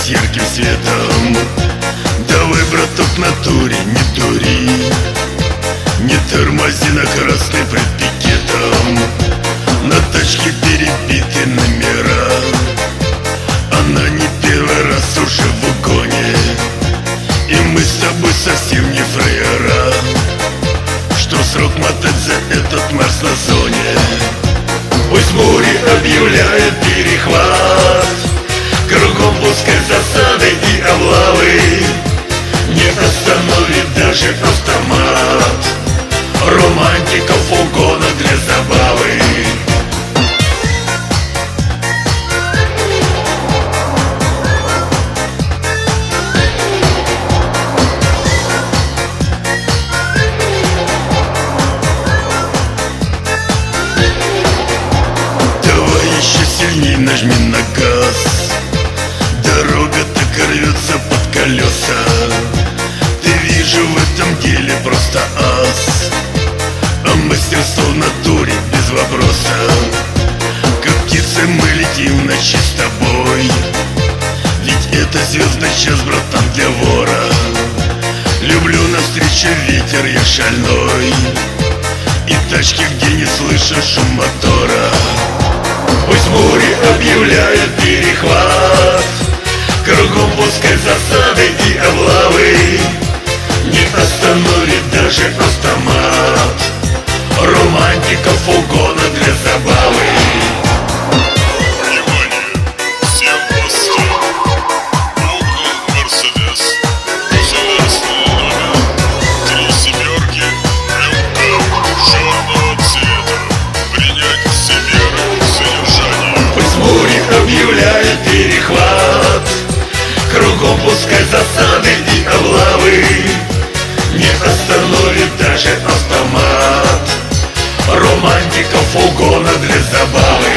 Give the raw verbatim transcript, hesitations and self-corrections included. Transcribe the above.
с ярким светом. Давай, браток, в натуре, не дури, не тормози на красный пред пикетом. На тачке перебиты номера, она не первый раз уже в угоне. И мы с тобой совсем не фраера, что срок мотать за этот Марс на зоне. Пусть море объявляет перехват, кругом пускай засады и облавы, не остановит даже автомат романтиков угона для забавы. Сильней нажми на газ, дорога так рвется под колеса. Ты, вижу, в этом деле просто ас, а мастерство в натуре без вопроса. Как птицы мы летим в ночи с тобой, ведь это звездный час, братан, для вора. Люблю навстречу ветер, я шальной, и тачки, где не слышно шум мотора. Пусть море объявляет перехват, кругом пускай засады и облавы, не остановит даже автомат романтиков угона для забавы. Внимание! Всем властям! Угол Мерседес, государственный номер, три семерки, МК черного цвета. Принять все меры к содержанию. Пусть море объявляет перехват, кругом пускай засады и облавы, не остановит даже автомат романтиков угона для забавы.